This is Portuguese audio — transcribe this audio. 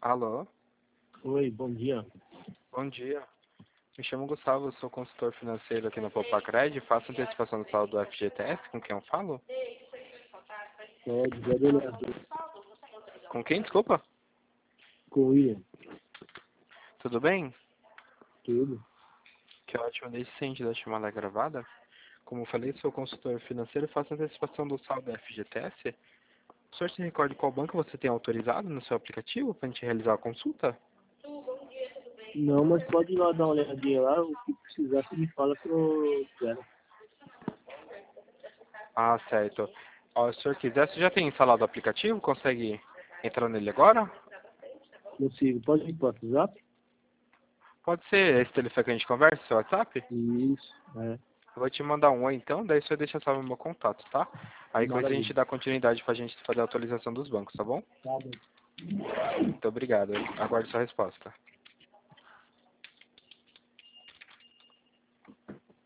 Alô, Oi, bom dia. bom dia. Me chamo Gustavo, sou consultor financeiro aqui na Popacred. Faço antecipação do saldo do FGTS. Com quem eu falo? Sou de José Leandro, Com quem, desculpa? com o William. Tudo bem? Tudo. Que ótimo, desde ciente da chamada gravada. Como eu falei, sou consultor financeiro e faço antecipação do saldo do FGTS. O senhor se recorda qual banco você tem autorizado no seu aplicativo para a gente realizar a consulta? Não, mas pode ir lá dar uma olhadinha lá, o que precisar você me fala que eu quero. Ah, certo. Ó, se o senhor quiser, você já tem instalado o aplicativo? Consegue entrar nele agora? Consigo. Pode ir para o WhatsApp? Pode ser esse telefone que a gente conversa, seu WhatsApp? Isso, é. Eu vou te mandar um oi então, daí você deixa salvo o meu contato, tá? Aí com isso a gente Maravilha. dá continuidade pra gente fazer a atualização dos bancos, tá bom? Tá bom. Muito obrigado. Aguardo sua resposta.